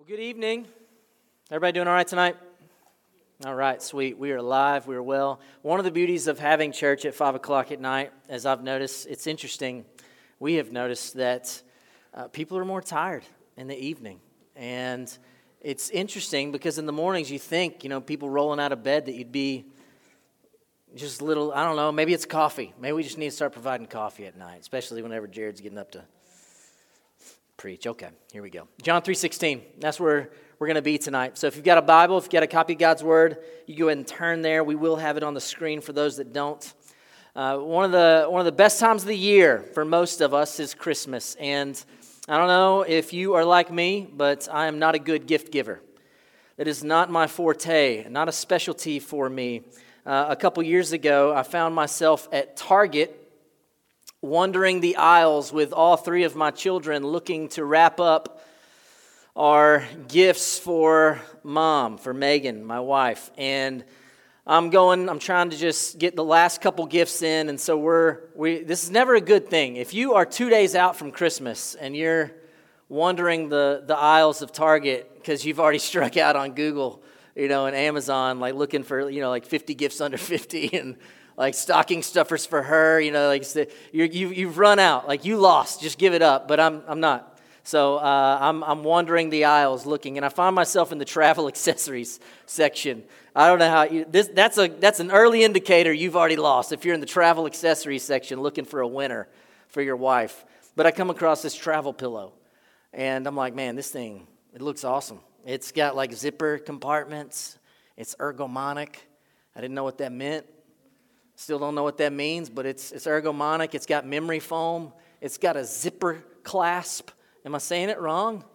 Well, good evening. Everybody doing all right tonight? All right, sweet. We are alive. We are well. One of the beauties of having church at 5 o'clock at night, as I've noticed, it's interesting. We have noticed that people are more tired in the evening. And it's interesting because in the mornings you think, people rolling out of bed that you'd be just a little, I don't know, maybe it's coffee. Maybe we just need to start providing coffee at night, especially whenever Jared's getting up to preach. Okay, here we go. John 3:16. That's where we're going to be tonight. So if you've got a Bible, if you've got a copy of God's Word, you go ahead and turn there. We will have it on the screen for those that don't. One of the best times of the year for most of us is Christmas. And I don't know if you are like me, but I am not a good gift giver. That is not my forte, not a specialty for me. A couple years ago, I found myself at Target wandering the aisles with all three of my children looking to wrap up our gifts for Mom, for Megan, my wife. And I'm trying to just get the last couple gifts in, and so this is never a good thing. If you are 2 days out from Christmas and you're wandering the aisles of Target because you've already struck out on Google, and Amazon, like looking for, like 50 gifts under 50 and like stocking stuffers for her, you've run out, like you lost, just give it up. But I'm not. So I'm wandering the aisles looking, and I find myself in the travel accessories section. I don't know how that's an early indicator you've already lost if you're in the travel accessories section looking for a winner for your wife. But I come across this travel pillow, and I'm like, man, this thing, it looks awesome. It's got like zipper compartments. It's ergonomic. I didn't know what that meant. Still don't know what that means, but it's ergonomic. It's got memory foam. It's got a zipper clasp. Am I saying it wrong?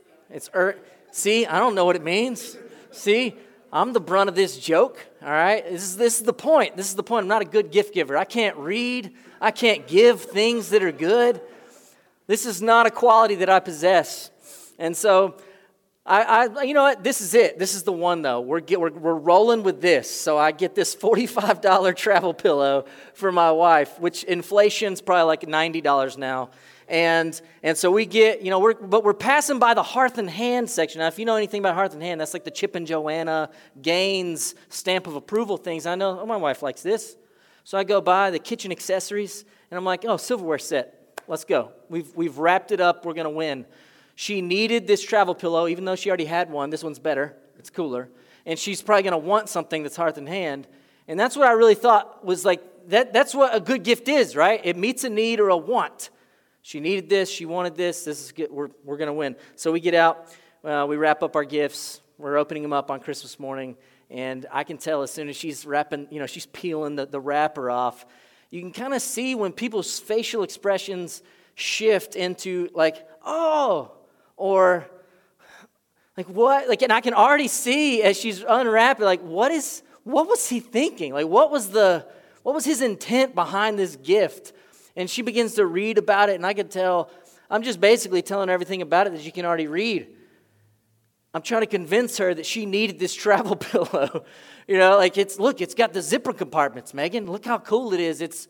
See, I don't know what it means. See, I'm the brunt of this joke, all right? This is the point. This is the point. I'm not a good gift giver. I can't read. I can't give things that are good. This is not a quality that I possess. And so you know what? This is it. This is the one, though. We're rolling with this. So I get this $45 travel pillow for my wife, which inflation's probably like $90 now. And so we get, we're passing by the Hearth and Hand section. Now, if you know anything about Hearth and Hand, that's like the Chip and Joanna Gaines stamp of approval things. I know, my wife likes this. So I go by the kitchen accessories, and I'm like, silverware set. Let's go. We've wrapped it up. We're going to win. She needed this travel pillow, even though she already had one. This one's better. It's cooler. And she's probably going to want something that's Hearth and Hand. And that's what I really thought was like, that's what a good gift is, right? It meets a need or a want. She needed this. She wanted this. This is good. We're going to win. So we get out. We wrap up our gifts. We're opening them up on Christmas morning. And I can tell as soon as she's wrapping, she's peeling the wrapper off, you can kind of see when people's facial expressions shift into like, oh, or like what? Like, and I can already see as she's unwrapping, like, what was he thinking? Like, what was his intent behind this gift? And she begins to read about it, and I could tell, I'm just basically telling her everything about it that she can already read. I'm trying to convince her that she needed this travel pillow. It's got the zipper compartments, Megan. Look how cool it is. It's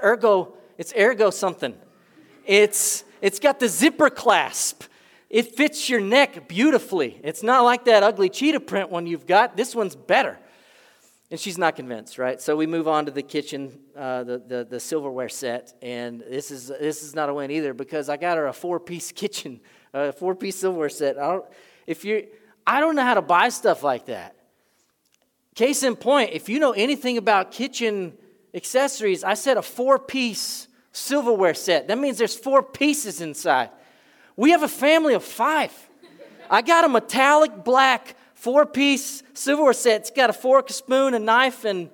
ergo something. It's got the zipper clasp. It fits your neck beautifully. It's not like that ugly cheetah print one you've got. This one's better. And she's not convinced, right? So we move on to the kitchen, the silverware set, and this is not a win either because I got her a 4-piece kitchen, a 4-piece silverware set. I don't know how to buy stuff like that. Case in point, if you know anything about kitchen accessories, I said a 4-piece silverware set. That means there's 4 pieces inside. We have a family of 5. I got a metallic black 4-piece silverware set. It's got a fork, a spoon, a knife, and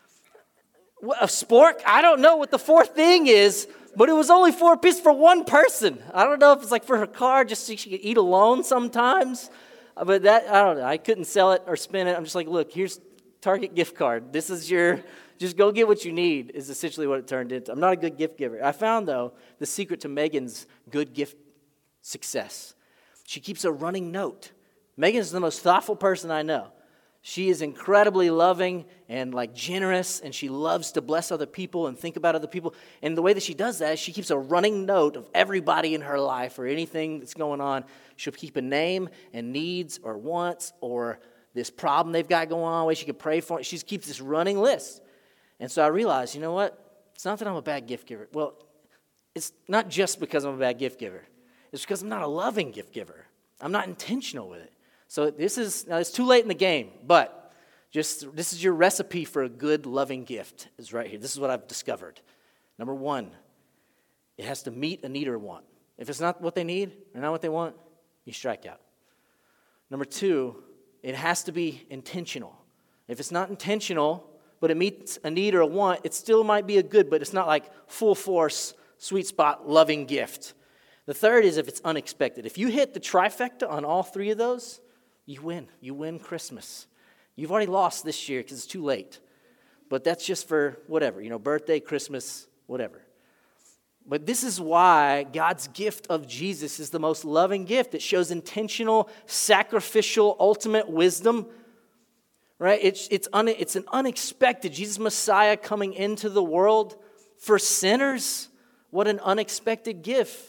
a spork. I don't know what the 4th thing is, but it was only 4 pieces for one person. I don't know if it's like for her car, just so she could eat alone sometimes. But I don't know. I couldn't sell it or spin it. I'm just like, look, here's Target gift card. This is just go get what you need is essentially what it turned into. I'm not a good gift giver. I found, though, the secret to Megan's good gift success. She keeps a running note. Megan's the most thoughtful person I know. She is incredibly loving and like generous, and she loves to bless other people and think about other people. And the way that she does that is she keeps a running note of everybody in her life or anything that's going on. She'll keep a name and needs or wants or this problem they've got going on, way she could pray for it. She just keeps this running list. And so I realized, you know what? It's not that I'm a bad gift giver. Well, it's not just because I'm a bad gift giver. It's because I'm not a loving gift giver. I'm not intentional with it. So it's too late in the game, but this is your recipe for a good, loving gift is right here. This is what I've discovered. Number one, it has to meet a need or a want. If it's not what they need or not what they want, you strike out. Number two, it has to be intentional. If it's not intentional, but it meets a need or a want, it still might be a good, but it's not like full force, sweet spot, loving gift. The third is if it's unexpected. If you hit the trifecta on all three of those, you win. You win Christmas. You've already lost this year because it's too late. But that's just for whatever, birthday, Christmas, whatever. But this is why God's gift of Jesus is the most loving gift. It shows intentional, sacrificial, ultimate wisdom. Right? It's an unexpected Jesus Messiah coming into the world for sinners. What an unexpected gift.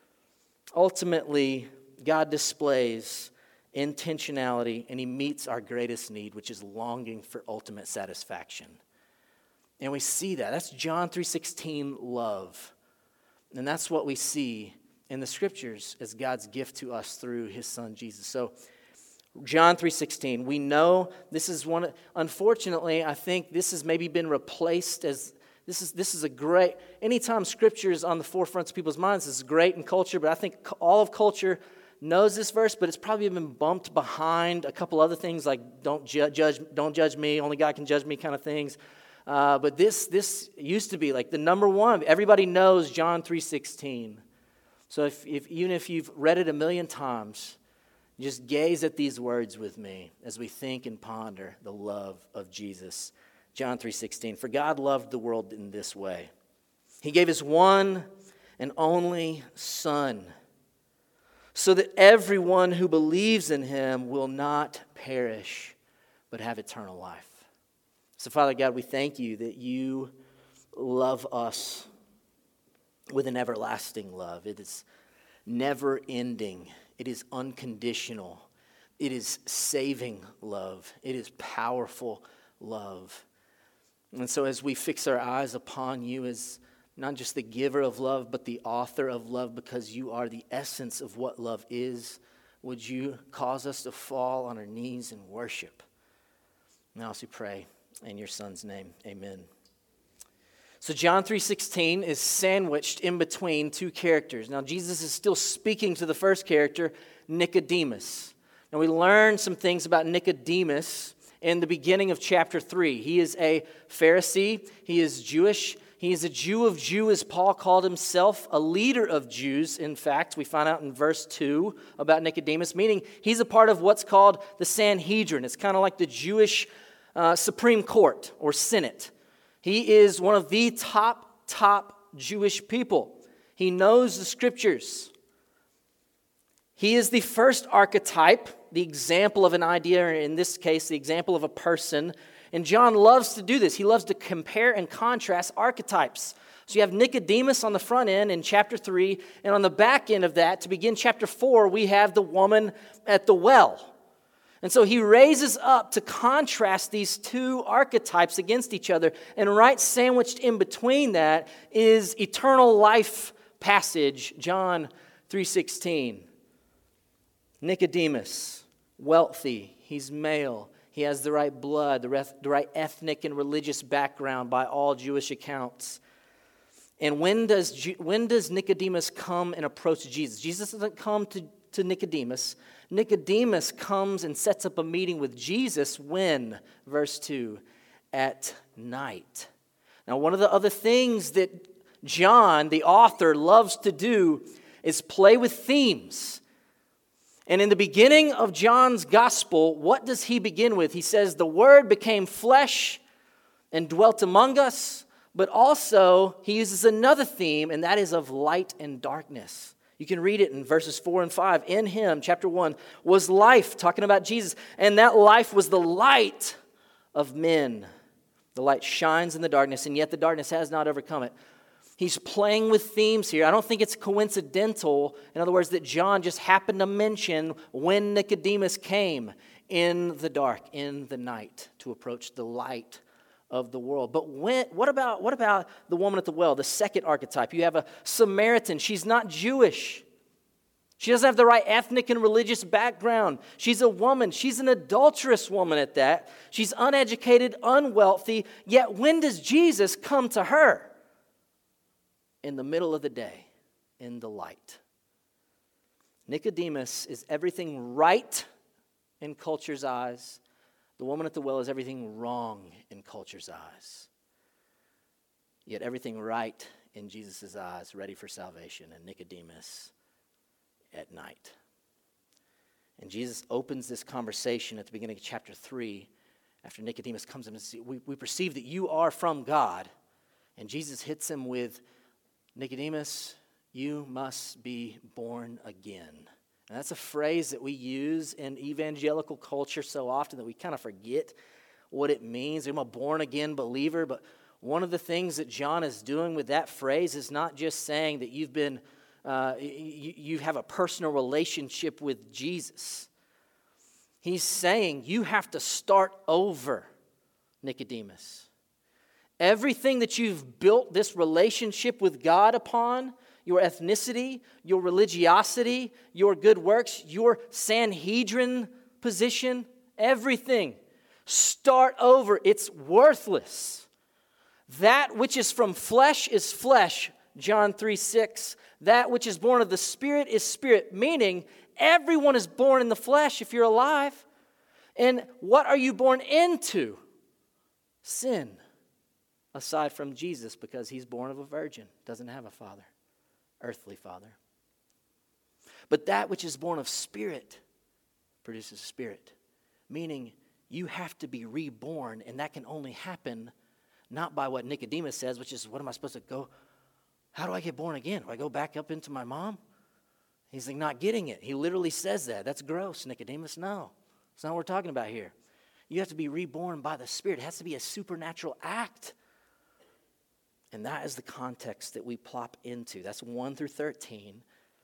Ultimately, God displays intentionality, and he meets our greatest need, which is longing for ultimate satisfaction. And we see that. That's John 3:16 love. And that's what we see in the scriptures as God's gift to us through his son Jesus. So John 3:16, we know this is unfortunately, I think this has maybe been replaced as, this is a great, anytime scripture is on the forefront of people's minds, this is great in culture, but I think all of culture knows this verse, but it's probably been bumped behind a couple other things like don't judge me, only God can judge me kind of things. But this used to be like the number one. Everybody knows John 3:16. So even if you've read it a million times, just gaze at these words with me as we think and ponder the love of Jesus. John 3:16. For God loved the world in this way. He gave his one and only Son, so that everyone who believes in him will not perish, but have eternal life. So, Father God, we thank you that you love us with an everlasting love. It is never ending. It is unconditional. It is saving love. It is powerful love. And so as we fix our eyes upon you as not just the giver of love, but the author of love, because you are the essence of what love is, would you cause us to fall on our knees and worship? Now as we pray in your Son's name, amen. So John 3:16 is sandwiched in between two characters. Now Jesus is still speaking to the first character, Nicodemus. Now we learn some things about Nicodemus in the beginning of chapter 3. He is a Pharisee. He is Jewish. He is a Jew of Jew, as Paul called himself, a leader of Jews. In fact, we find out in verse 2 about Nicodemus, meaning he's a part of what's called the Sanhedrin. It's kind of like the Jewish Supreme Court or Senate. He is one of the top Jewish people. He knows the scriptures. He is the first archetype, the example of an idea, or in this case, the example of a person. And John loves to do this. He loves to compare and contrast archetypes. So you have Nicodemus on the front end in chapter 3, and on the back end of that, to begin chapter 4, we have the woman at the well. And so he raises up to contrast these two archetypes against each other, and right sandwiched in between that is eternal life passage, John 3:16. Nicodemus, wealthy, he's male, he has the right blood, the right ethnic and religious background by all Jewish accounts. And when does Nicodemus come and approach Jesus? Jesus doesn't come to Nicodemus. Nicodemus comes and sets up a meeting with Jesus when? Verse 2, at night. Now, one of the other things that John, the author, loves to do is play with themes. And in the beginning of John's gospel, what does he begin with? He says, the Word became flesh and dwelt among us, but also he uses another theme, and that is of light and darkness. You can read it in verses 4 and 5. In him, chapter 1, was life, talking about Jesus. And that life was the light of men. The light shines in the darkness, and yet the darkness has not overcome it. He's playing with themes here. I don't think it's coincidental, in other words, that John just happened to mention when Nicodemus came in the dark, in the night, to approach the light of the world. But what about the woman at the well, the second archetype? You have a Samaritan. She's not Jewish. She doesn't have the right ethnic and religious background. She's a woman. She's an adulterous woman at that. She's uneducated, unwealthy. Yet when does Jesus come to her? In the middle of the day, in the light. Nicodemus is everything right in culture's eyes. The woman at the well is everything wrong in culture's eyes. Yet everything right in Jesus' eyes, ready for salvation, and Nicodemus at night. And Jesus opens this conversation at the beginning of chapter 3 after Nicodemus comes in and says, we perceive that you are from God. And Jesus hits him with, Nicodemus, you must be born again. And that's a phrase that we use in evangelical culture so often that we kind of forget what it means. I'm a born again believer, but one of the things that John is doing with that phrase is not just saying that you've been, you have a personal relationship with Jesus. He's saying you have to start over, Nicodemus. Everything that you've built this relationship with God upon, your ethnicity, your religiosity, your good works, your Sanhedrin position, everything, start over. It's worthless. That which is from flesh is flesh, John 3:6. That which is born of the Spirit is spirit, meaning everyone is born in the flesh if you're alive. And what are you born into? Sin. Aside from Jesus, because he's born of a virgin, doesn't have a father, earthly father. But that which is born of spirit produces spirit, meaning you have to be reborn, and that can only happen not by what Nicodemus says, which is, what am I supposed to go? How do I get born again? Do I go back up into my mom? He's like not getting it. He literally says that. That's gross, Nicodemus. No, it's not what we're talking about here. You have to be reborn by the Spirit. It has to be a supernatural act. And that is the context that we plop into. That's 1 through 13.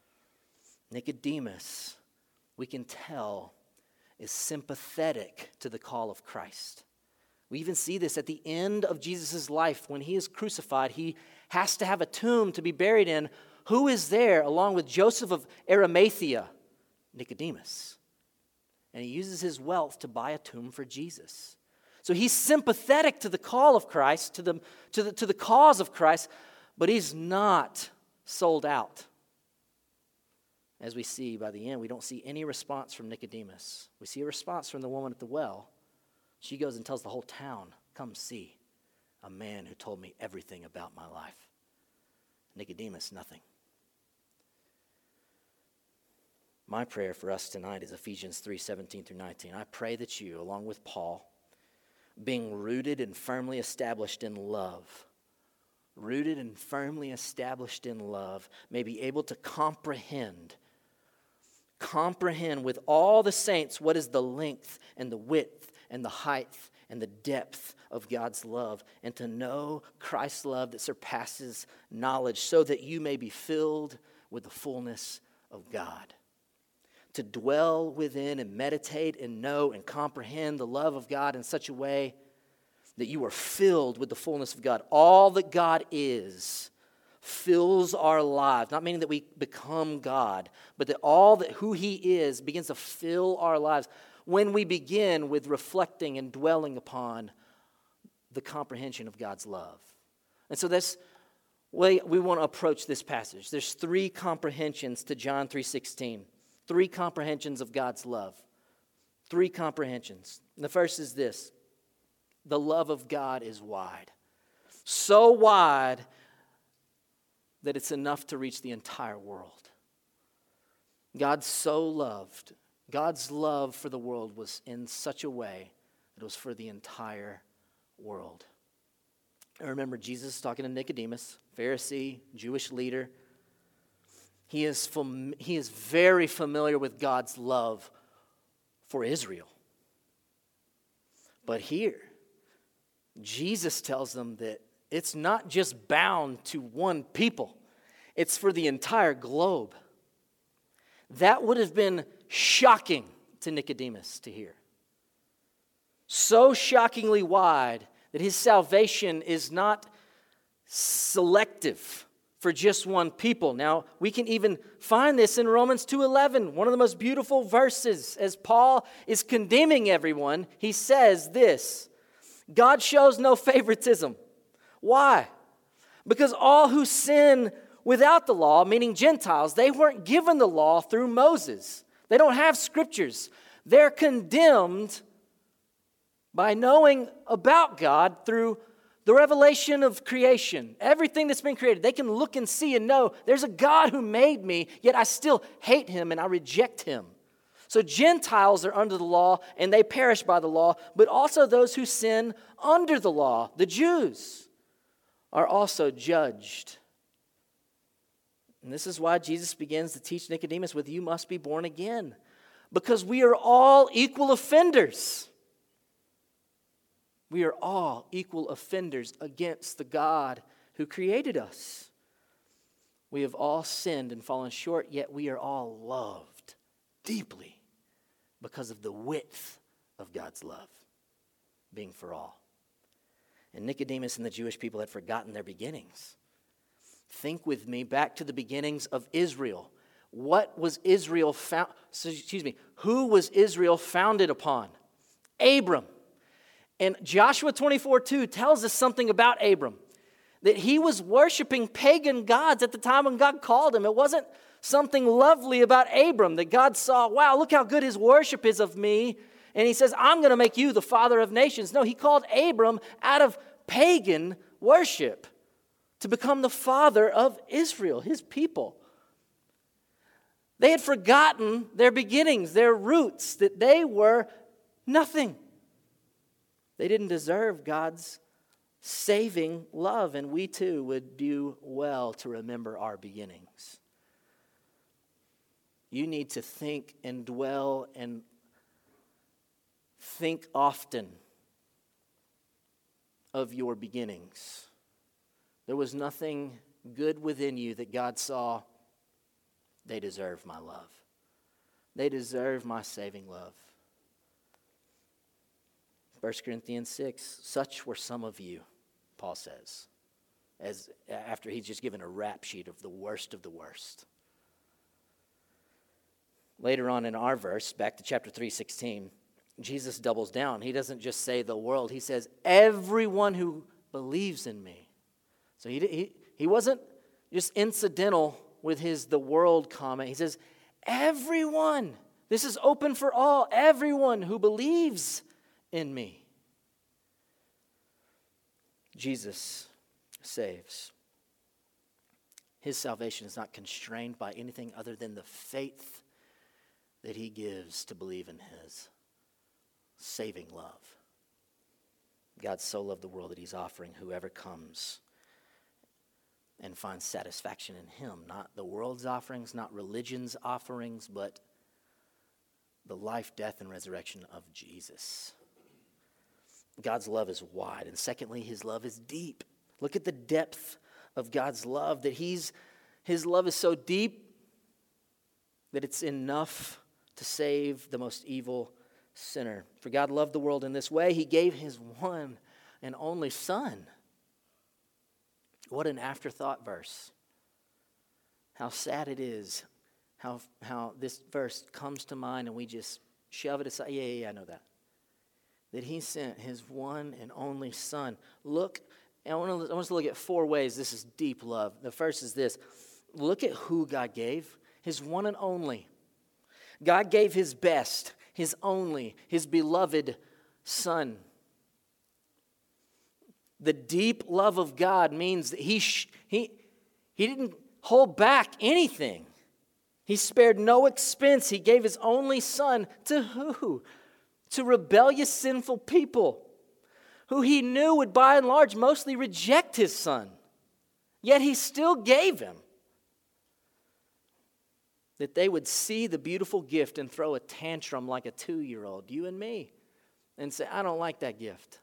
Nicodemus, we can tell, is sympathetic to the call of Christ. We even see this at the end of Jesus' life. When he is crucified, he has to have a tomb to be buried in. Who is there along with Joseph of Arimathea? Nicodemus. And he uses his wealth to buy a tomb for Jesus. So he's sympathetic to the call of Christ, to the cause of Christ, but he's not sold out. As we see by the end, we don't see any response from Nicodemus. We see a response from the woman at the well. She goes and tells the whole town, come see a man who told me everything about my life. Nicodemus, nothing. My prayer for us tonight is Ephesians 3:17 through 19. I pray that you, along with Paul, being rooted and firmly established in love, may be able to comprehend with all the saints what is the length and the width and the height and the depth of God's love, and to know Christ's love that surpasses knowledge, so that you may be filled with the fullness of God. To dwell within and meditate and know and comprehend the love of God in such a way that you are filled with the fullness of God. All that God is fills our lives. Not meaning that we become God, but that all that who he is begins to fill our lives when we begin with reflecting and dwelling upon the comprehension of God's love. And so that's way we want to approach this passage. There's 3 comprehensions to John 3:16. 3 comprehensions of God's love. 3 comprehensions. And the first is this: the love of God is wide. So wide that it's enough to reach the entire world. God so loved. God's love for the world was in such a way that it was for the entire world. I remember Jesus talking to Nicodemus, Pharisee, Jewish leader. He is very familiar with God's love for Israel. But here, Jesus tells them that it's not just bound to one people. It's for the entire globe. That would have been shocking to Nicodemus to hear. So shockingly wide that his salvation is not selective for just one people. Now, we can even find this in Romans 2:11, one of the most beautiful verses. As Paul is condemning everyone, he says this, God shows no favoritism. Why? Because all who sin without the law, meaning Gentiles, they weren't given the law through Moses. They don't have scriptures. They're condemned by knowing about God through the revelation of creation. Everything that's been created, they can look and see and know there's a God who made me, yet I still hate him and I reject him. So Gentiles are under the law and they perish by the law, but also those who sin under the law, the Jews, are also judged. And this is why Jesus begins to teach Nicodemus with, you must be born again. Because we are all equal offenders. We are all equal offenders against the God who created us. We have all sinned and fallen short, yet we are all loved deeply because of the width of God's love being for all. And Nicodemus and the Jewish people had forgotten their beginnings. Think with me back to the beginnings of Israel. What was Israel who was Israel founded upon? Abram. And Joshua 24:2 tells us something about Abram. That he was worshiping pagan gods at the time when God called him. It wasn't something lovely about Abram that God saw, wow, look how good his worship is of me. And he says, I'm going to make you the father of nations. No, he called Abram out of pagan worship to become the father of Israel, his people. They had forgotten their beginnings, their roots, that they were nothing. They didn't deserve God's saving love, and we too would do well to remember our beginnings. You need to think and dwell and think often of your beginnings. There was nothing good within you that God saw. They deserve my love. They deserve my saving love. 1 Corinthians 6, such were some of you, Paul says, as after he's just given a rap sheet of the worst of the worst. Later on in our verse, back to chapter 3:16, Jesus doubles down. He doesn't just say the world. He says, everyone who believes in me. So he wasn't just incidental with his the world comment. He says, everyone. This is open for all. Everyone who believes in me. Jesus saves. His salvation is not constrained by anything other than the faith that he gives to believe in his saving love. God so loved the world that he's offering whoever comes and finds satisfaction in him. Not the world's offerings, not religion's offerings, but the life, death, and resurrection of Jesus. God's love is wide. And secondly, his love is deep. Look at the depth of God's love, that his love is so deep that it's enough to save the most evil sinner. For God loved the world in this way, he gave his one and only Son. What an afterthought verse. How sad it is how this verse comes to mind and we just shove it aside. Yeah, I know that. That he sent his one and only Son. Look, I want us to look at 4 ways this is deep love. The first is this. Look at who God gave. His one and only. God gave his best, his only, his beloved Son. The deep love of God means that he didn't hold back anything. He spared no expense. He gave his only Son to who? To rebellious, sinful people who he knew would by and large mostly reject his Son. Yet he still gave him. that they would see the beautiful gift and throw a tantrum like a 2-year-old, you and me, and say, I don't like that gift.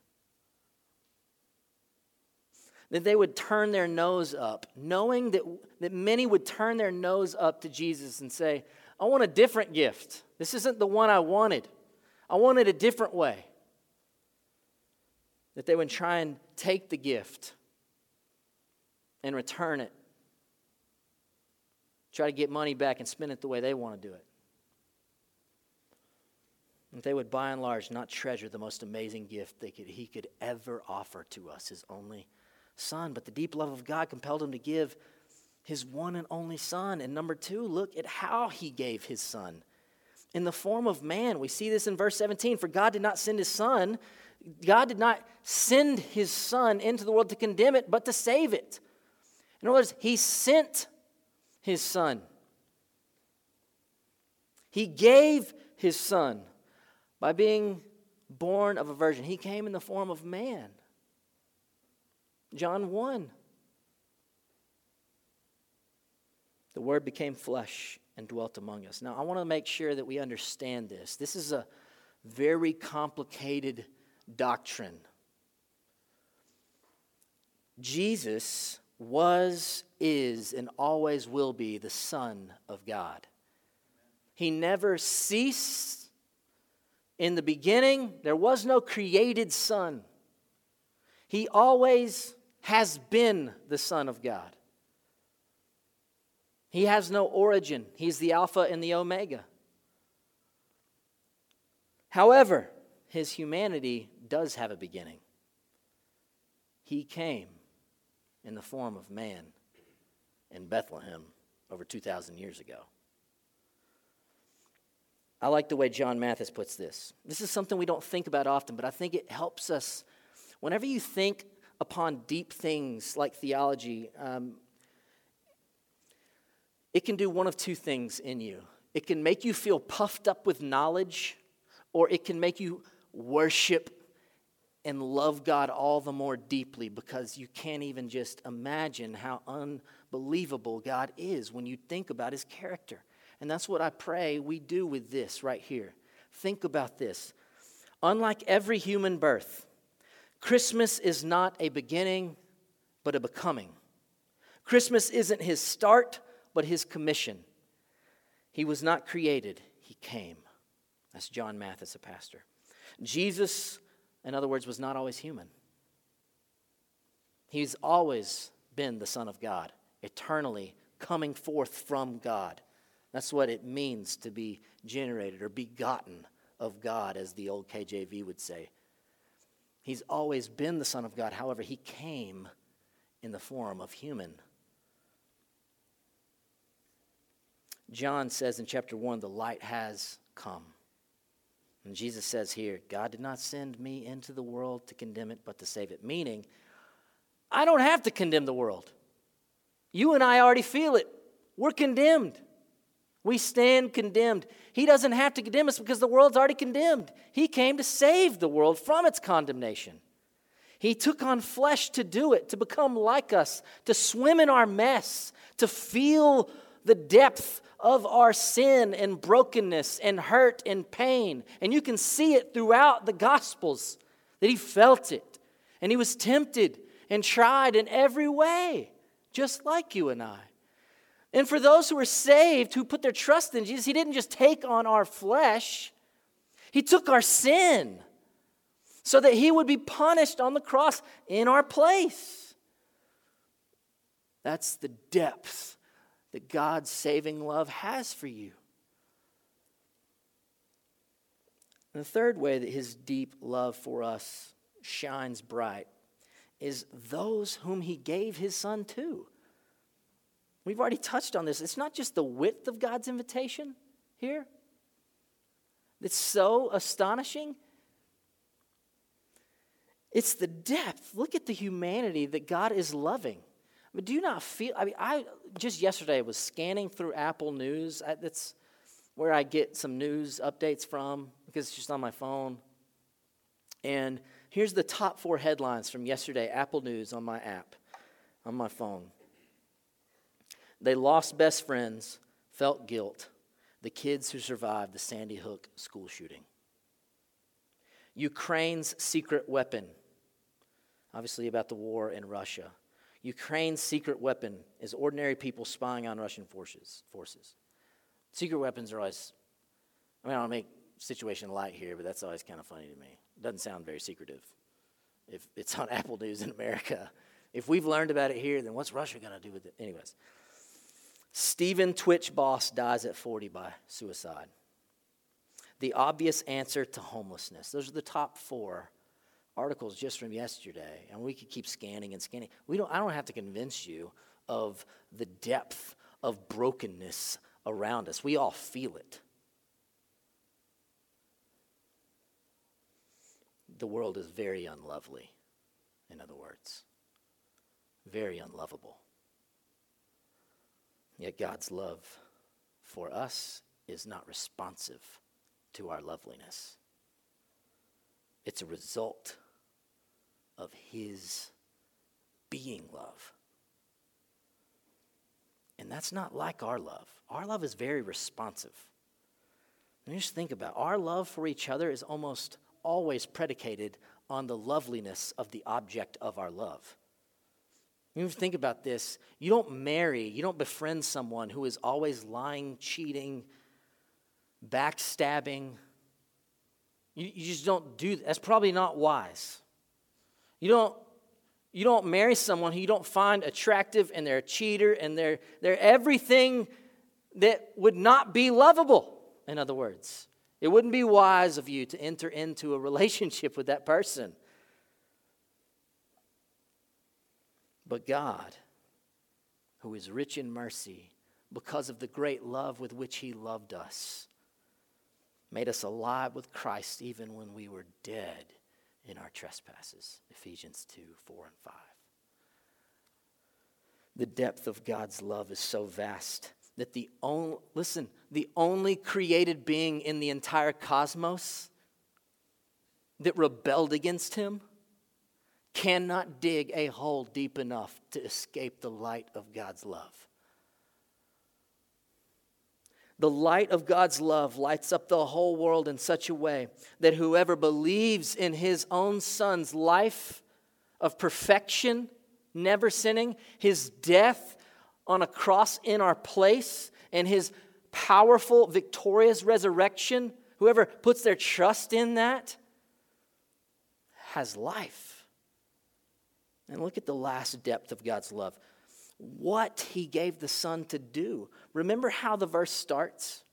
That they would turn their nose up, knowing that many would turn their nose up to Jesus and say, I want a different gift. This isn't the one I wanted. I want it a different way. That they would try and take the gift and return it. Try to get money back and spend it the way they want to do it. And they would, by and large, not treasure the most amazing gift he could ever offer to us, his only Son. But the deep love of God compelled him to give his one and only Son. And number 2, look at how he gave his Son. In the form of man. We see this in verse 17. For God did not send his Son. God did not send his Son into the world to condemn it, but to save it. In other words, he sent his Son. He gave his Son by being born of a virgin. He came in the form of man. John 1. The Word became flesh and dwelt among us. Now, I want to make sure that we understand this. This is a very complicated doctrine. Jesus was, is, and always will be the Son of God. He never ceased. In the beginning, there was no created Son. He always has been the Son of God. He has no origin. He's the Alpha and the Omega. However, his humanity does have a beginning. He came in the form of man in Bethlehem over 2,000 years ago. I like the way John Mathis puts this. This is something we don't think about often, but I think it helps us. Whenever you think upon deep things like theology, it can do one of two things in you. It can make you feel puffed up with knowledge, or it can make you worship and love God all the more deeply because you can't even just imagine how unbelievable God is when you think about his character. And that's what I pray we do with this right here. Think about this. Unlike every human birth, Christmas is not a beginning, but a becoming. Christmas isn't his start, but his commission. He was not created, he came. That's John Mathis, a pastor. Jesus, in other words, was not always human. He's always been the Son of God, eternally coming forth from God. That's what it means to be generated or begotten of God, as the old KJV would say. He's always been the Son of God. However, he came in the form of human. John says in chapter 1, the light has come. And Jesus says here, God did not send me into the world to condemn it, but to save it. Meaning, I don't have to condemn the world. You and I already feel it. We're condemned. We stand condemned. He doesn't have to condemn us because the world's already condemned. He came to save the world from its condemnation. He took on flesh to do it, to become like us, to swim in our mess, to feel the depth of our sin and brokenness and hurt and pain. And you can see it throughout the Gospels that he felt it. And he was tempted and tried in every way, just like you and I. And for those who are saved, who put their trust in Jesus, he didn't just take on our flesh. He took our sin so that he would be punished on the cross in our place. That's the depth that God's saving love has for you. And the third way that his deep love for us shines bright is those whom he gave his Son to. We've already touched on this. It's not just the width of God's invitation here. It's so astonishing. It's the depth. Look at the humanity that God is loving. But do you not feel, I just yesterday was scanning through Apple News. That's where I get some news updates from because it's just on my phone. And here's the top 4 headlines from yesterday, Apple News on my app, on my phone. They lost best friends. felt guilt, the kids who survived the Sandy Hook school shooting. Ukraine's secret weapon, obviously about the war in Russia. Ukraine's secret weapon is ordinary people spying on Russian forces. Secret weapons are always, I don't want to make situation light here, but that's always kind of funny to me. It doesn't sound very secretive. If it's on Apple News in America, if we've learned about it here, then what's Russia going to do with it? Anyways, Stephen Twitch Boss dies at 40 by suicide. The obvious answer to homelessness. Those are the top 4 articles just from yesterday, and we could keep scanning and scanning. I don't have to convince you of the depth of brokenness around us. We all feel it. The world is very unlovely, in other words. Very unlovable. Yet God's love for us is not responsive to our loveliness. It's a result of his being love. And that's not like our love. Our love is very responsive. And just think about it. Our love for each other is almost always predicated on the loveliness of the object of our love. You think about this. You don't befriend someone who is always lying, cheating, backstabbing. You just don't do that. That's probably not wise. You don't marry someone who you don't find attractive, and they're a cheater, and they're everything that would not be lovable, in other words. It wouldn't be wise of you to enter into a relationship with that person. But God, who is rich in mercy, because of the great love with which he loved us, made us alive with Christ even when we were dead in our trespasses. Ephesians 2, 4, and 5. The depth of God's love is so vast that the only created being in the entire cosmos that rebelled against him cannot dig a hole deep enough to escape the light of God's love. The light of God's love lights up the whole world in such a way that whoever believes in his own Son's life of perfection, never sinning, his death on a cross in our place, and his powerful, victorious resurrection, whoever puts their trust in that has life. And look at the last depth of God's love. What he gave the Son to do. Remember how the verse starts?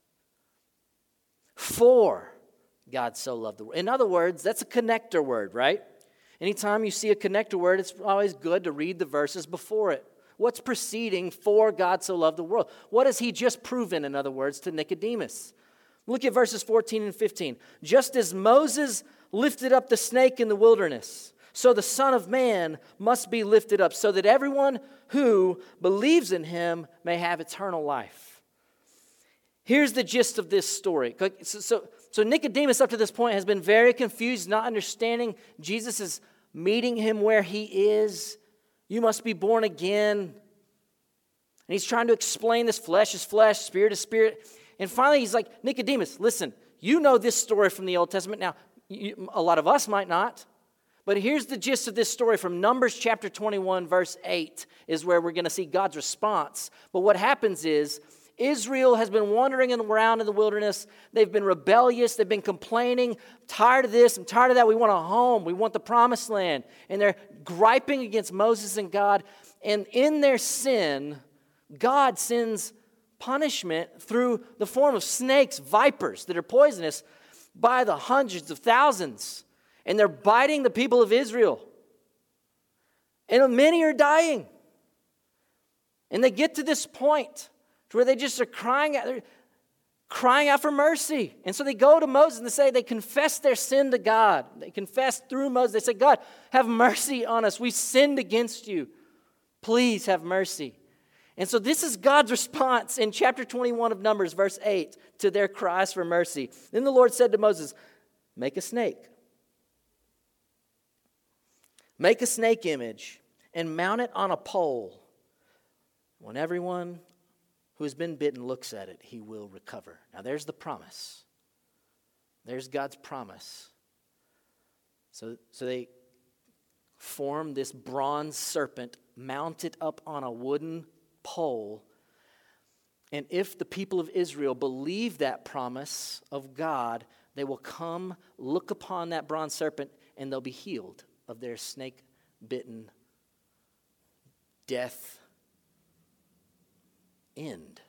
For God so loved the world. In other words, that's a connector word, right? Anytime you see a connector word, it's always good to read the verses before it. What's preceding for God so loved the world? What has he just proven, in other words, to Nicodemus? Look at verses 14 and 15. Just as Moses lifted up the snake in the wilderness, so the Son of Man must be lifted up, so that everyone who believes in him may have eternal life. Here's the gist of this story. So Nicodemus up to this point has been very confused, not understanding Jesus is meeting him where he is. You must be born again. And he's trying to explain this: flesh is flesh, spirit is spirit. And finally he's like, Nicodemus, listen, you know this story from the Old Testament. Now, a lot of us might not. But here's the gist of this story from Numbers chapter 21, verse 8, is where we're going to see God's response. But what happens is, Israel has been wandering around in the wilderness. They've been rebellious. They've been complaining. Tired of this. I'm tired of that. We want a home. We want the promised land. And they're griping against Moses and God. And in their sin, God sends punishment through the form of snakes, vipers that are poisonous by the hundreds of thousands. And they're biting the people of Israel. And many are dying. And they get to this point to where they just are crying out for mercy. And so they go to Moses and they confess their sin to God. They confess through Moses. They say, God, have mercy on us. We sinned against you. Please have mercy. And so this is God's response in chapter 21 of Numbers, verse 8, to their cries for mercy. Then the Lord said to Moses, make a snake. Make a snake image and mount it on a pole. When everyone who has been bitten looks at it, he will recover. Now there's the promise. There's God's promise. So they form this bronze serpent, mount it up on a wooden pole. And if the people of Israel believe that promise of God, they will come, look upon that bronze serpent, and they'll be healed of their snake-bitten death end.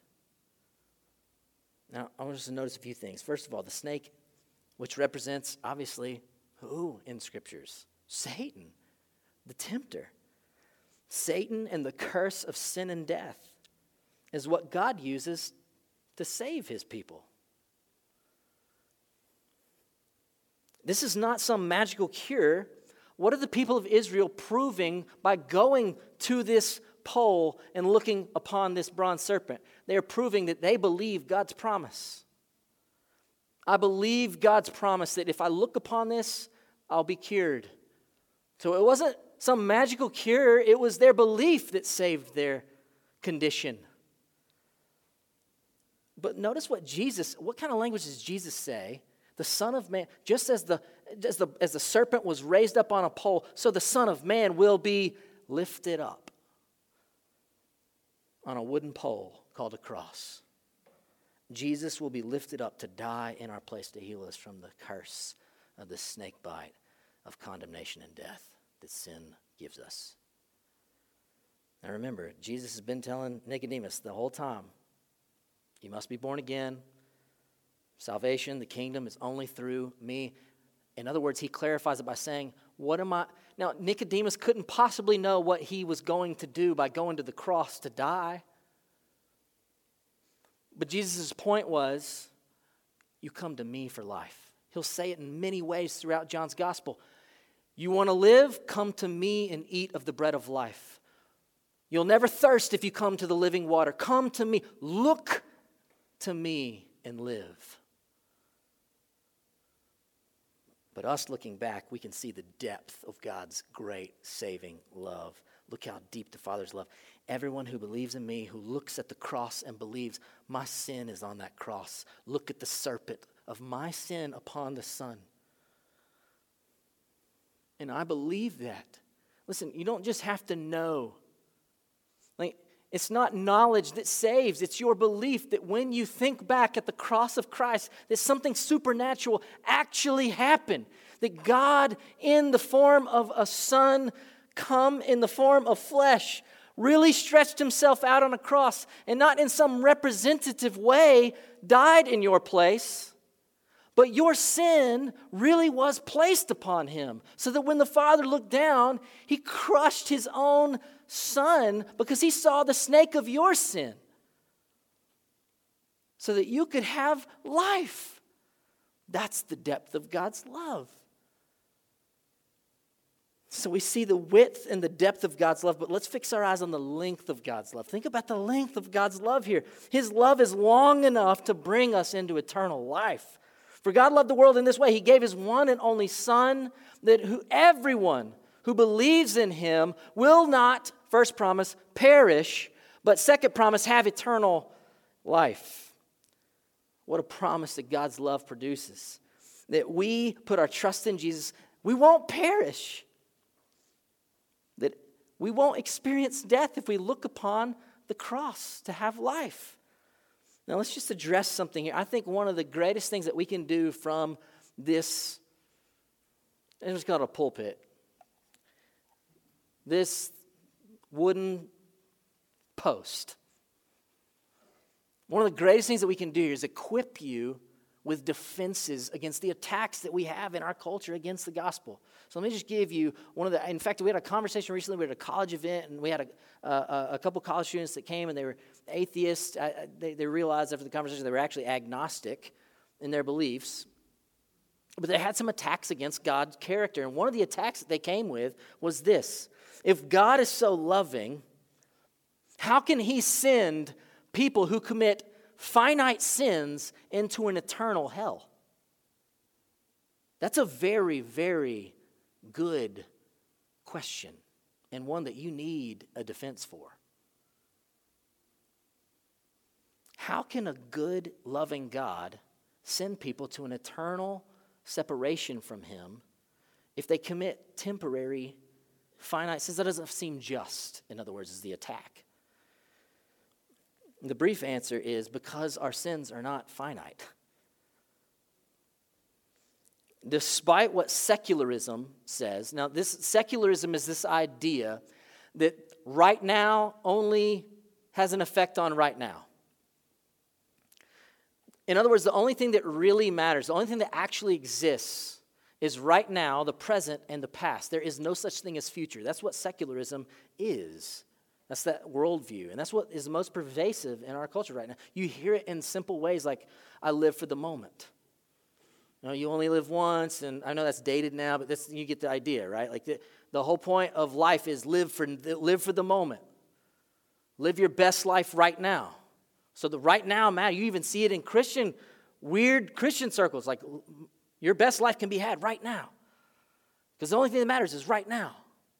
Now, I want us to notice a few things. First of all, the snake, which represents, obviously, who in Scriptures? Satan, the tempter. Satan and the curse of sin and death is what God uses to save his people. This is not some magical cure. What are the people of Israel proving by going to this pole and looking upon this bronze serpent? They are proving that they believe God's promise. I believe God's promise that if I look upon this, I'll be cured. So it wasn't some magical cure. It was their belief that saved their condition. But notice what kind of language does Jesus say? The Son of Man, just as the serpent was raised up on a pole, so the Son of Man will be lifted up on a wooden pole called a cross. Jesus will be lifted up to die in our place to heal us from the curse of the snake bite of condemnation and death that sin gives us. Now remember, Jesus has been telling Nicodemus the whole time, you must be born again. Salvation, the kingdom is only through me. In other words, he clarifies it by saying, what am I? Now, Nicodemus couldn't possibly know what he was going to do by going to the cross to die. But Jesus' point was, you come to me for life. He'll say it in many ways throughout John's gospel. You want to live? Come to me and eat of the bread of life. You'll never thirst if you come to the living water. Come to me. Look to me and live. But us looking back, we can see the depth of God's great saving love. Look how deep the Father's love. Everyone who believes in me, who looks at the cross and believes my sin is on that cross. Look at the serpent of my sin upon the Son. And I believe that. Listen, you don't just have to know. It's not knowledge that saves. It's your belief that when you think back at the cross of Christ, that something supernatural actually happened. That God, in the form of a Son, come in the form of flesh, really stretched himself out on a cross, and not in some representative way died in your place. But your sin really was placed upon him, so that when the Father looked down, he crushed his own Son because he saw the snake of your sin, so that you could have life. That's the depth of God's love. So we see the width and the depth of God's love, but let's fix our eyes on the length of God's love. Think about the length of God's love here. His love is long enough to bring us into eternal life. For God loved the world in this way. He gave his one and only Son, that everyone who believes in him will not, first promise, perish, but second promise, have eternal life. What a promise that God's love produces. That we put our trust in Jesus, we won't perish. That we won't experience death if we look upon the cross to have life. Now let's just address something here. I think one of the greatest things that we can do from this, it's called a pulpit, this wooden post. One of the greatest things that we can do is equip you with defenses against the attacks that we have in our culture against the gospel. So let me just give you in fact, we had a conversation recently. We had a college event, and we had a couple college students that came, and they were atheists. They realized after the conversation they were actually agnostic in their beliefs. But they had some attacks against God's character. And one of the attacks that they came with was this. If God is so loving, how can he send people who commit finite sins into an eternal hell? That's a very, very good question, and one that you need a defense for. How can a good, loving God send people to an eternal separation from him if they commit temporary, finite sins? That doesn't seem just, in other words, is the attack. The brief answer is because our sins are not finite. Despite what secularism says, now this secularism is this idea that right now only has an effect on right now. In other words, the only thing that really matters, the only thing that actually exists is right now, the present, and the past. There is no such thing as future. That's what secularism is. That's that worldview. And that's what is most pervasive in our culture right now. You hear it in simple ways like, I live for the moment. You only live once, and I know that's dated now, but you get the idea, right? Like the whole point of life is live for the moment. Live your best life right now. So the right now matter. You even see it in weird Christian circles. Like your best life can be had right now. Because the only thing that matters is right now.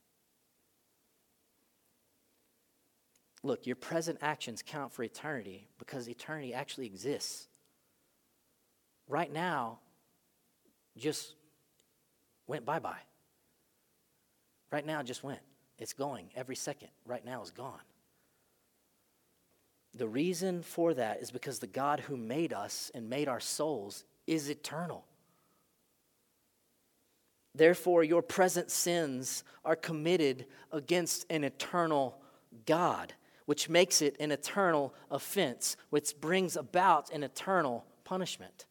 Look, your present actions count for eternity because eternity actually exists. Right now just went bye-bye. Right now just went. It's going every second. Right now is gone. The reason for that is because the God who made us and made our souls is eternal. Therefore, your present sins are committed against an eternal God, which makes it an eternal offense, which brings about an eternal punishment.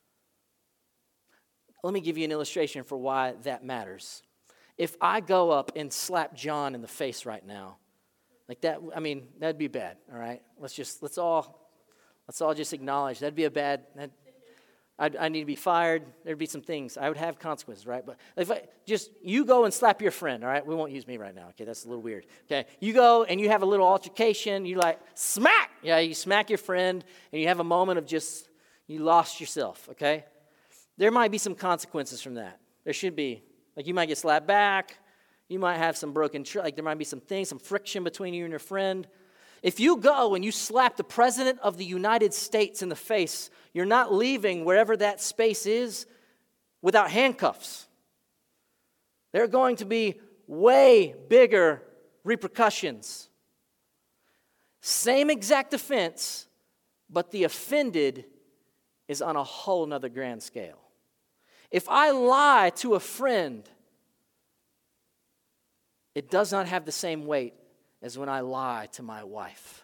Let me give you an illustration for why that matters. If I go up and slap John in the face right now, like that, that'd be bad, all right? Let's all just acknowledge that'd be a bad, I need to be fired. There'd be some things. I would have consequences, right? But if you go and slap your friend, all right? We won't use me right now, okay? That's a little weird, okay? You go and you have a little altercation. You smack. Yeah, you smack your friend and you have a moment of you lost yourself, okay? There might be some consequences from that. There should be. Like you might get slapped back. You might have some there might be some things, some friction between you and your friend. If you go and you slap the President of the United States in the face, you're not leaving wherever that space is without handcuffs. There are going to be way bigger repercussions. Same exact offense, but the offended is on a whole nother grand scale. If I lie to a friend, it does not have the same weight as when I lie to my wife.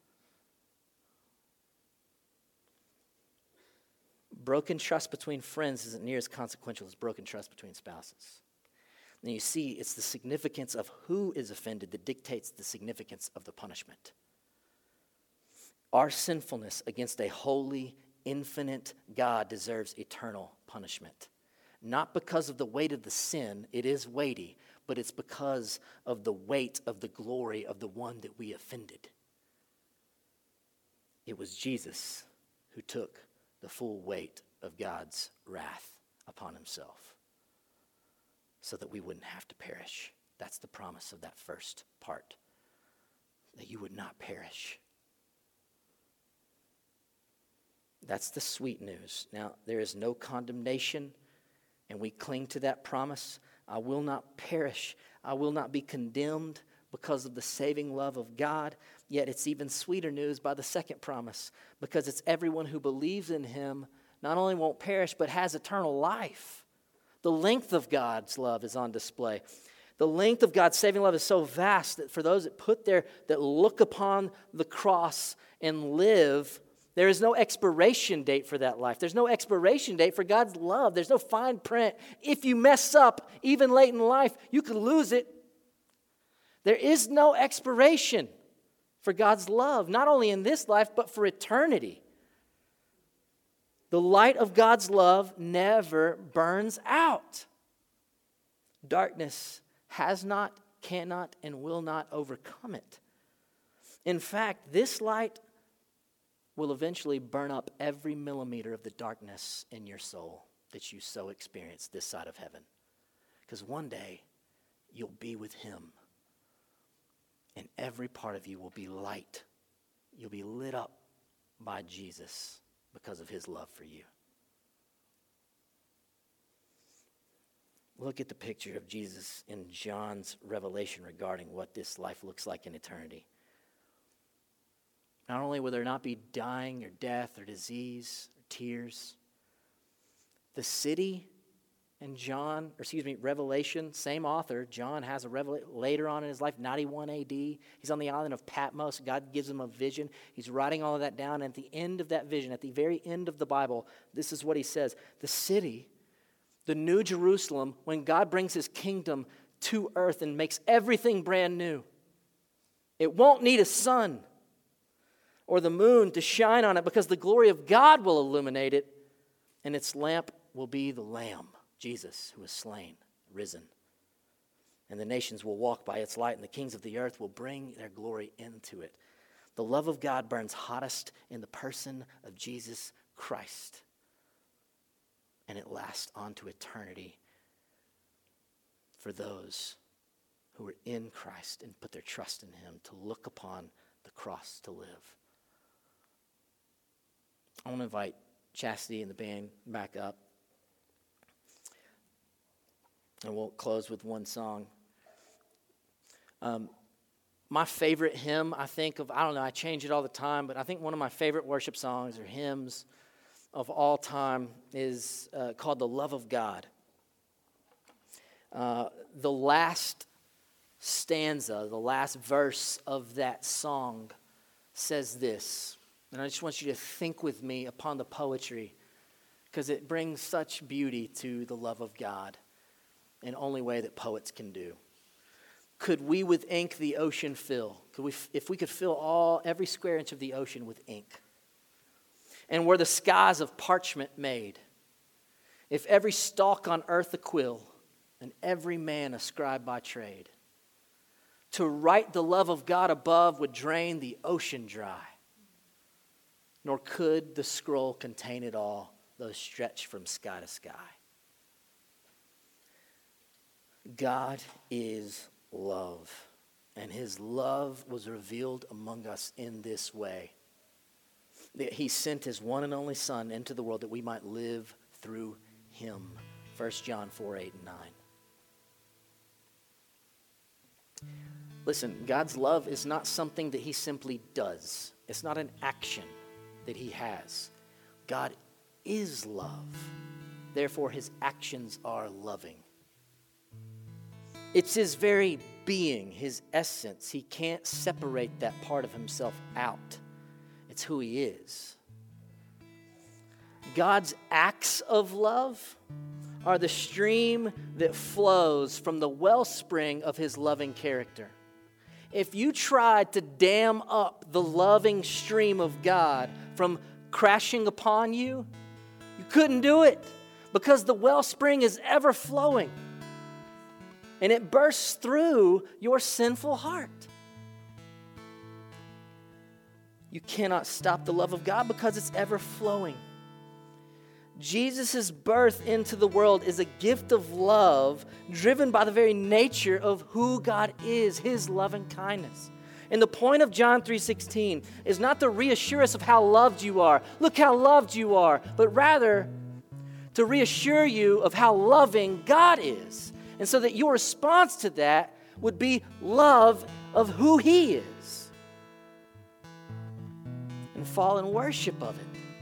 Broken trust between friends isn't near as consequential as broken trust between spouses. And you see, it's the significance of who is offended that dictates the significance of the punishment. Our sinfulness against a holy, infinite God deserves eternal punishment. Not because of the weight of the sin, it is weighty, but it's because of the weight of the glory of the one that we offended. It was Jesus who took the full weight of God's wrath upon himself so that we wouldn't have to perish. That's the promise of that first part, that you would not perish. That's the sweet news. Now, there is no condemnation, and we cling to that promise. I will not perish. I will not be condemned because of the saving love of God. Yet it's even sweeter news by the second promise, because it's everyone who believes in him not only won't perish, but has eternal life. The length of God's love is on display. The length of God's saving love is so vast that for those that look upon the cross and live, there is no expiration date for that life. There's no expiration date for God's love. There's no fine print. If you mess up, even late in life, you could lose it. There is no expiration for God's love, not only in this life, but for eternity. The light of God's love never burns out. Darkness has not, cannot, and will not overcome it. In fact, this light will eventually burn up every millimeter of the darkness in your soul that you so experience this side of heaven. Because one day, you'll be with him. And every part of you will be light. You'll be lit up by Jesus because of his love for you. Look at the picture of Jesus in John's revelation regarding what this life looks like in eternity. Not only will there not be dying or death or disease or tears, the city in Revelation, same author, John has a revelation later on in his life, 91 AD. He's on the island of Patmos. God gives him a vision. He's writing all of that down. And at the end of that vision, at the very end of the Bible, this is what he says. The city, the new Jerusalem, when God brings his kingdom to earth and makes everything brand new, it won't need a sun or the moon to shine on it because the glory of God will illuminate it, and its lamp will be the Lamb, Jesus, who is slain, risen. And the nations will walk by its light, and the kings of the earth will bring their glory into it. The love of God burns hottest in the person of Jesus Christ, and it lasts on to eternity for those who are in Christ and put their trust in him, to look upon the cross to live. I want to invite Chastity and the band back up. And we'll close with one song. My favorite hymn, I change it all the time, but I think one of my favorite worship songs or hymns of all time is called The Love of God. The last stanza, the last verse of that song says this. And I just want you to think with me upon the poetry, because it brings such beauty to the love of God in only way that poets can do. Could we with ink the ocean fill? If we could fill every square inch of the ocean with ink? And were the skies of parchment made? If every stalk on earth a quill, and every man a scribe by trade, to write the love of God above would drain the ocean dry. Nor could the scroll contain it all, though stretched from sky to sky. God is love, and his love was revealed among us in this way. That he sent his one and only Son into the world that we might live through him. 1 John 4:8 and 9. Listen, God's love is not something that he simply does. It's not an action that he has. God is love. Therefore, his actions are loving. It's his very being, his essence. He can't separate that part of himself out. It's who he is. God's acts of love are the stream that flows from the wellspring of his loving character. If you tried to dam up the loving stream of God from crashing upon you, you couldn't do it, because the wellspring is ever flowing and it bursts through your sinful heart. You cannot stop the love of God because it's ever flowing. Jesus' birth into the world is a gift of love driven by the very nature of who God is, his loving kindness. And the point of John 3:16 is not to reassure us of how loved you are. Look how loved you are. But rather to reassure you of how loving God is. And so that your response to that would be love of who he is. And fall in worship of it.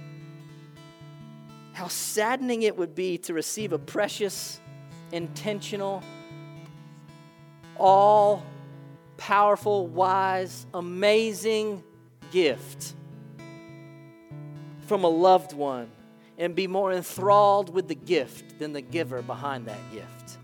How saddening it would be to receive a precious, intentional, all-powerful, wise, amazing gift from a loved one and be more enthralled with the gift than the giver behind that gift.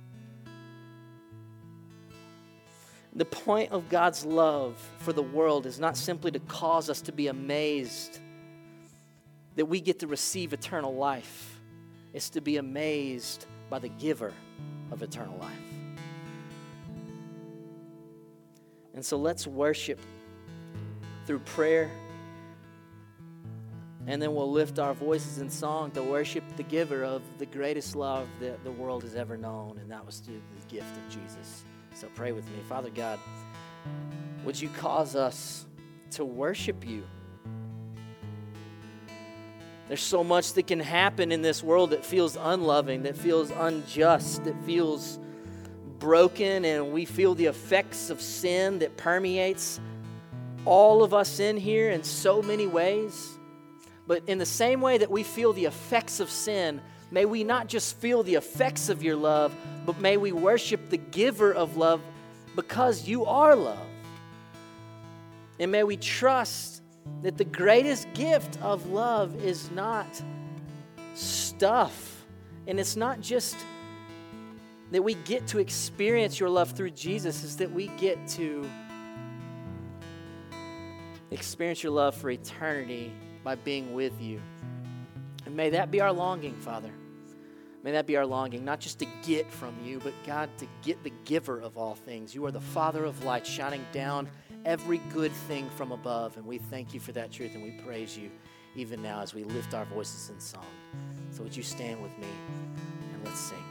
The point of God's love for the world is not simply to cause us to be amazed that we get to receive eternal life. It's to be amazed by the giver of eternal life. And so let's worship through prayer, and then we'll lift our voices in song to worship the giver of the greatest love that the world has ever known, and that was through the gift of Jesus. So pray with me. Father God, would you cause us to worship you There's so much that can happen in this world that feels unloving, that feels unjust, that feels broken, and we feel the effects of sin that permeates all of us in here in so many ways. But in the same way that we feel the effects of sin, may we not just feel the effects of your love, but may we worship the giver of love because you are love. And may we trust that the greatest gift of love is not stuff. And it's not just that we get to experience your love through Jesus, is that we get to experience your love for eternity by being with you. And may that be our longing, Father. May that be our longing, not just to get from you, but God, to get the giver of all things. You are the Father of light, shining down every good thing from above. And we thank you for that truth, and we praise you even now as we lift our voices in song. So would you stand with me and let's sing.